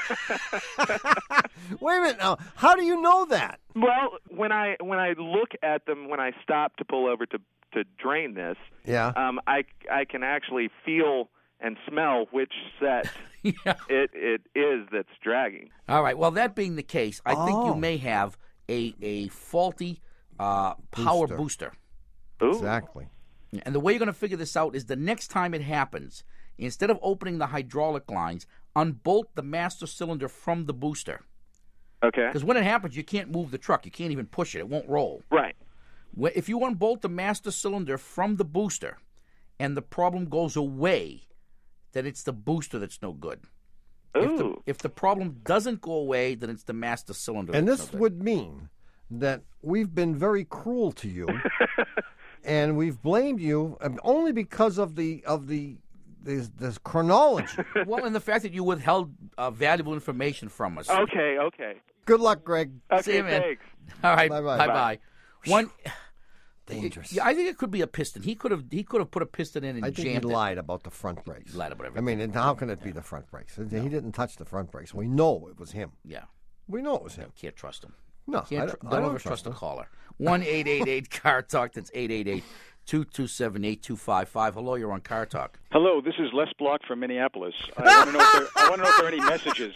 Wait a minute now. How do you know that? Well, when I look at them, when I stop to pull over to drain this, I can actually feel and smell which set it is that's dragging. All right. Well, that being the case, I think you may have a faulty power booster. Ooh. Exactly. And the way you're going to figure this out is the next time it happens, instead of opening the hydraulic lines, unbolt the master cylinder from the booster. Okay. Because when it happens, you can't move the truck. You can't even push it. It won't roll. Right. If you unbolt the master cylinder from the booster and the problem goes away, then it's the booster that's no good. Ooh. If the problem doesn't go away, then it's the master cylinder. And that's this no good. would mean that we've been very cruel to you, and we've blamed you only because of this chronology. Well, and the fact that you withheld valuable information from us. Okay. Good luck, Greg. Okay, See you, man. thanks. All right. Bye-bye. Bye. One. Dangerous. Yeah, I think it could be a piston. He could have put a piston in and I think jammed he it. lied about the front brakes. He lied about I everything. mean, and how can it be the front brakes? He didn't touch the front brakes. We know it was him. Yeah. We know it was him. Can't trust him. No, Can't I don't don't ever trust trust a him. caller. 1-888-CAR Talk. That's 888-227-8255. Hello, you're on Car Talk. Hello, this is Les Block from Minneapolis. I want to know if there are any messages.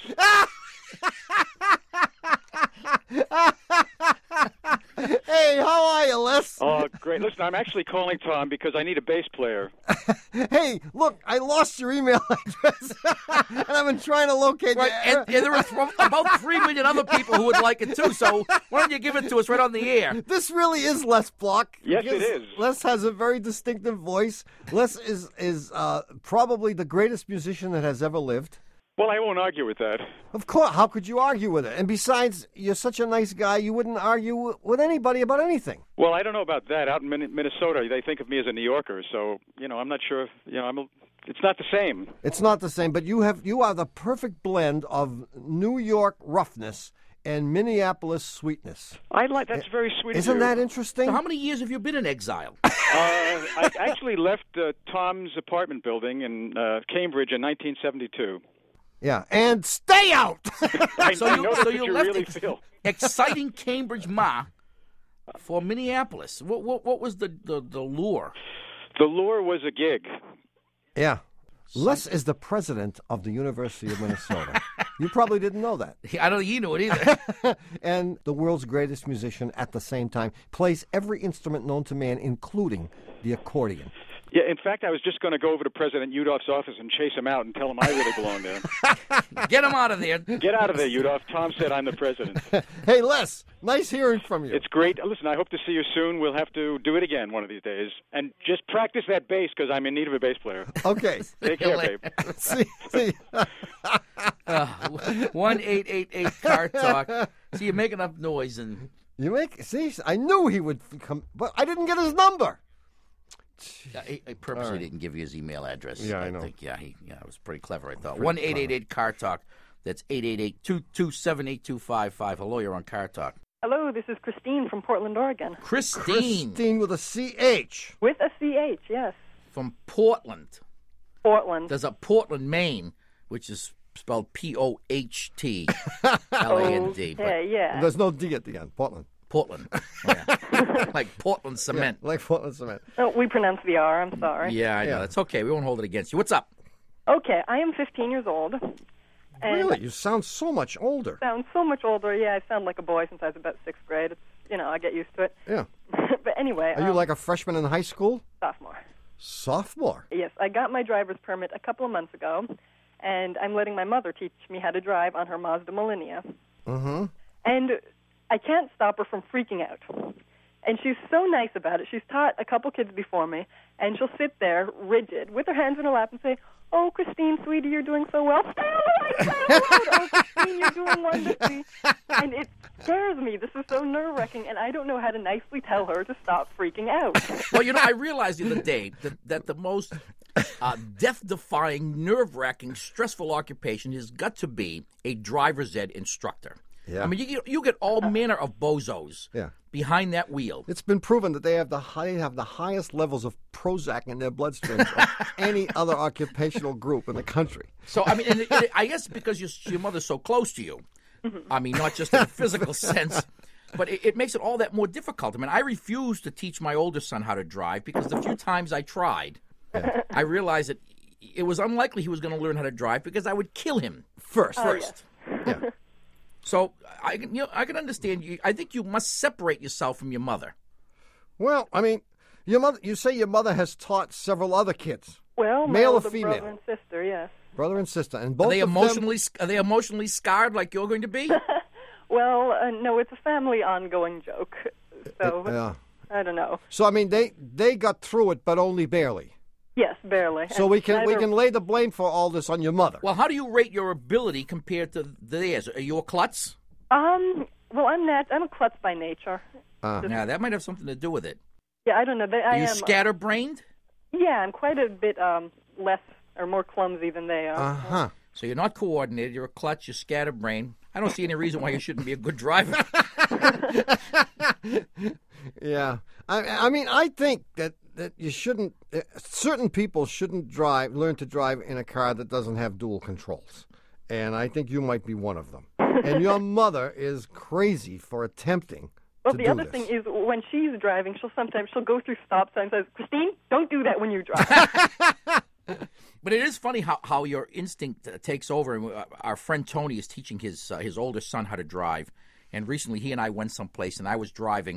Hey, how are you, Les? Oh, Great. Listen, I'm actually calling Tom because I need a bass player. Hey, look, I lost your email address, and I've been trying to locate Right, and there are about 3 million other people who would like it too. So why don't you give it to us right on the air? This really is Les Block. Yes, it is. Les has a very distinctive voice. Les is probably the greatest musician that has ever lived. Well, I won't argue with that. Of course. How could you argue with it? And besides, you're such a nice guy, you wouldn't argue with anybody about anything. Well, I don't know about that. Out in Minnesota, they think of me as a New Yorker, so I'm not sure. It's not the same. It's not the same, but you are the perfect blend of New York roughness and Minneapolis sweetness. That's very sweet of you. Isn't that interesting? So how many years have you been in exile? I actually left Tom's apartment building in Cambridge in 1972. Yeah, and stay out. So you left really feel. exciting Cambridge, Ma, for Minneapolis. What was the lure? The lure was a gig. Yeah. Les is the president of the University of Minnesota. You probably didn't know that. I don't think you knew it either. And the world's greatest musician at the same time. Plays every instrument known to man, including the accordion. Yeah, in fact, I was just going to go over to President Yudoff's office and chase him out and tell him I really belong there. Get him out of there. Get out of there, Yudoff. Tom said I'm the president. Hey, Les, nice hearing from you. It's great. Listen, I hope to see you soon. We'll have to do it again one of these days. And just practice that bass because I'm in need of a bass player. Okay. Take care, babe. See. 1-888-CAR-TALK. See, you're making up noise. And I knew he would come, but I didn't get his number. I purposely didn't give you his email address. Yeah, I know. Think, it was pretty clever, I thought. 1-888-CAR-TALK. That's 888-227-8255. Hello, you're on Car Talk. Hello, this is Christine from Portland, Oregon. Christine with a C-H. With a C-H, yes. From Portland. Portland. There's a Portland, Maine, which is spelled P-O-H-T-L-A-N-D. Okay, yeah. There's no D at the end. Portland. Yeah. Like Portland cement. Yeah, like Portland cement. Oh, we pronounce the R, I'm sorry. Yeah, I know. That's okay. We won't hold it against you. What's up? Okay, I am 15 years old. Really? You sound so much older. Sound so much older. Yeah, I sound like a boy since I was about 6th grade. It's, I get used to it. Yeah. But anyway. Are you like a freshman in high school? Sophomore. Yes, I got my driver's permit a couple of months ago, and I'm letting my mother teach me how to drive on her Mazda Millennia. Mm-hmm. And I can't stop her from freaking out. And she's so nice about it. She's taught a couple kids before me, and she'll sit there rigid with her hands in her lap and say, "Oh, Christine, sweetie, you're doing so well. Stay alive, stay alive. Oh, Christine, you're doing wonderfully." And it scares me. This is so nerve-wracking, and I don't know how to nicely tell her to stop freaking out. Well, I realized the other day that the most death-defying, nerve-wracking, stressful occupation has got to be a driver's ed instructor. Yeah. I mean, you get all manner of bozos behind that wheel. It's been proven that they have the highest levels of Prozac in their bloodstream of any other occupational group in the country. So, I mean, and I guess because your mother's so close to you, I mean, not just in a physical sense, but it makes it all that more difficult. I mean, I refuse to teach my older son how to drive because the few times I tried, I realized that it was unlikely he was going to learn how to drive because I would kill him first. Yeah. So I can understand you. I think you must separate yourself from your mother. Well, I mean, you say your mother has taught several other kids. Well, male or brother female? and sister, yes. Brother and sister, and both are they emotionally scarred like you're going to be? Well, no, it's a family ongoing joke. So I don't know. So I mean, they got through it, but only barely. Yes, barely. So we can lay the blame for all this on your mother. Well, how do you rate your ability compared to theirs? Are you a klutz? Well, I'm a klutz by nature. Yeah, that might have something to do with it. Yeah, I don't know. Are you scatterbrained? Yeah, I'm quite a bit less or more clumsy than they are. Uh-huh. So you're not coordinated. You're a klutz. You're scatterbrained. I don't see any reason why you shouldn't be a good driver. Yeah. I mean, I think that you shouldn't, certain people shouldn't learn to drive in a car that doesn't have dual controls. And I think you might be one of them. And your mother is crazy for attempting Well, to the do other this. thing is when she's driving, she'll go through stop signs and says, "Christine, don't do that when you drive." But it is funny how your instinct takes over. Our friend Tony is teaching his older son how to drive. And recently he and I went someplace, and I was driving.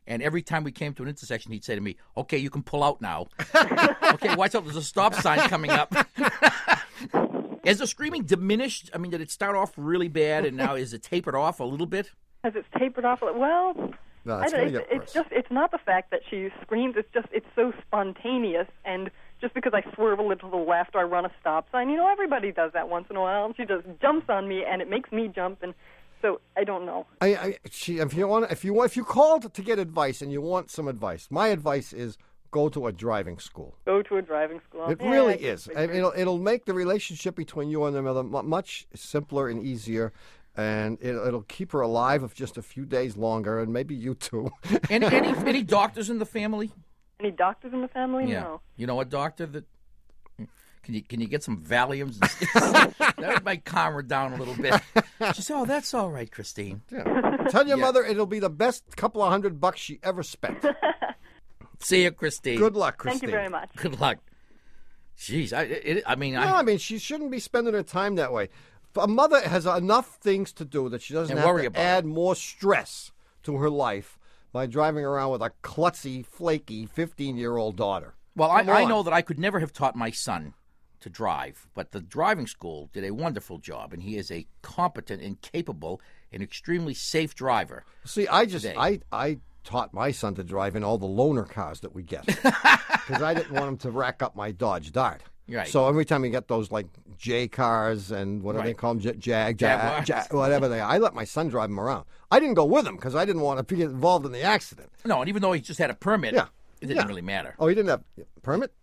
And every time we came to an intersection, he'd say to me, "Okay, you can pull out now." Okay, watch out, there's a stop sign coming up. Has the screaming diminished? I mean, did it start off really bad, and now is it tapered off a little bit? Has it tapered off? Well, No, it's not the fact that she screams. It's so spontaneous, and just because I swerve a little to the left or I run a stop sign, everybody does that once in a while. And she just jumps on me, and it makes me jump, and so I don't know. If you called to get advice and you want some advice, my advice is go to a driving school. Go to a driving school. It really is. It'll make the relationship between you and the mother much simpler and easier. And it'll keep her alive of just a few days longer, and maybe you too. Any doctors in the family? Any doctors in the family? Yeah. No. You know a doctor that can you get some Valiums? That might calm her down a little bit. She said, "Oh, that's all right, Christine." Yeah. Tell your mother it'll be the best couple of $100 she ever spent. See you, Christine. Good luck, Christine. Thank you very much. Good luck. Jeez, I mean, she shouldn't be spending her time that way. A mother has enough things to do that she doesn't have to add more stress to her life by driving around with a klutzy, flaky 15-year-old daughter. Well, I know that I could never have taught my son to drive, but the driving school did a wonderful job, and he is a competent and capable and extremely safe driver. See, I taught my son to drive in all the loaner cars that we get because I didn't want him to rack up my Dodge Dart. Right. So every time you get those like J cars and whatever they call them, Jag, whatever they are, I let my son drive them around. I didn't go with him because I didn't want to get involved in the accident. No, and even though he just had a permit, it didn't really matter. Oh, he didn't have a permit?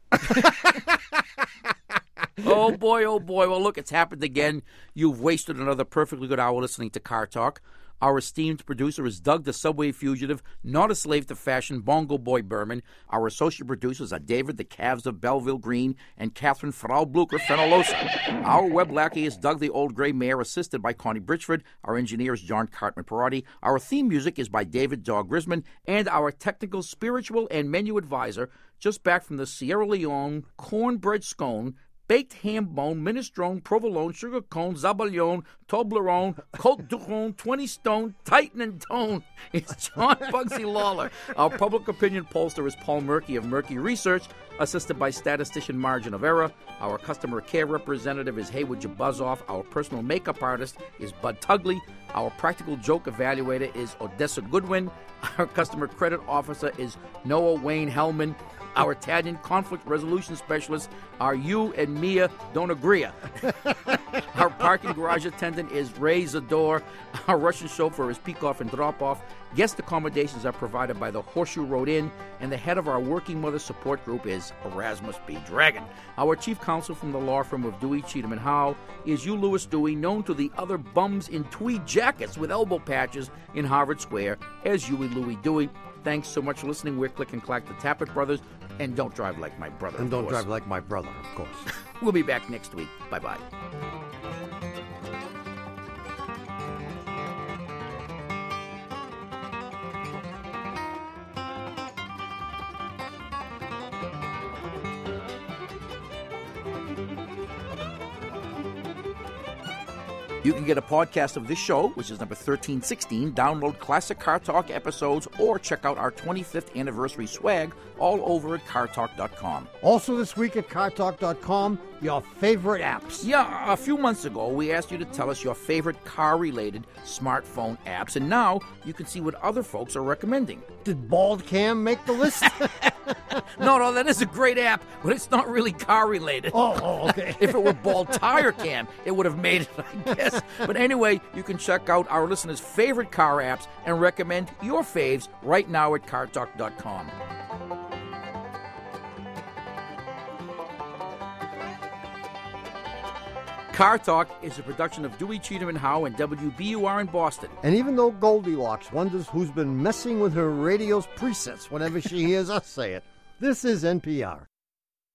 Oh, boy. Well, look, it's happened again. You've wasted another perfectly good hour listening to Car Talk. Our esteemed producer is Doug the Subway Fugitive, not a slave to fashion, Bongo Boy Berman. Our associate producers are David the Calves of Belleville Green and Catherine Frau Blucher Fenolosa. Our web lackey is Doug the Old Gray Mare, assisted by Connie Bridgeford. Our engineer is John Cartman Perotti. Our theme music is by David Dog Grisman. And our technical, spiritual, and menu advisor, just back from the Sierra Leone cornbread scone, baked ham bone, minestrone, provolone, sugar cone, zabalion, toblerone, Cote d'Oron, 20 stone, Titan and Tone. It's John Bugsy Lawler. Our public opinion pollster is Paul Murky of Murky Research, assisted by statistician Margin of Error. Our customer care representative is Haywood Jabuzzoff. Our personal makeup artist is Bud Tugley. Our practical joke evaluator is Odessa Goodwin. Our customer credit officer is Noah Wayne Hellman. Our Italian conflict resolution specialists are you and Mia Don't Agree. Our parking garage attendant is Ray Zador. Our Russian chauffeur is Peikoff and Dropoff. Guest accommodations are provided by the Horseshoe Road Inn, and the head of our Working Mother Support Group is Erasmus B. Dragon. Our chief counsel from the law firm of Dewey, Cheatham & Howe is you, Louis Dewey, known to the other bums in tweed jackets with elbow patches in Harvard Square as Huey Louie Dewey. Thanks so much for listening. We're Click and Clack, the Tappet Brothers, and don't drive like my brother. And don't drive like my brother, of course. We'll be back next week. Bye-bye. You can get a podcast of this show, which is number 1316, download classic Car Talk episodes, or check out our 25th anniversary swag all over at cartalk.com. Also this week at cartalk.com, your favorite apps. Yeah, a few months ago, we asked you to tell us your favorite car-related smartphone apps, and now you can see what other folks are recommending. Did Bald Cam make the list? No, that is a great app, but it's not really car-related. Oh, okay. If it were Bald Tire Cam, it would have made it, I guess. But anyway, you can check out our listeners' favorite car apps and recommend your faves right now at cartalk.com. Car Talk is a production of Dewey, Cheatham & Howe and WBUR in Boston. And even though Goldilocks wonders who's been messing with her radio's presets whenever she hears us say it, this is NPR.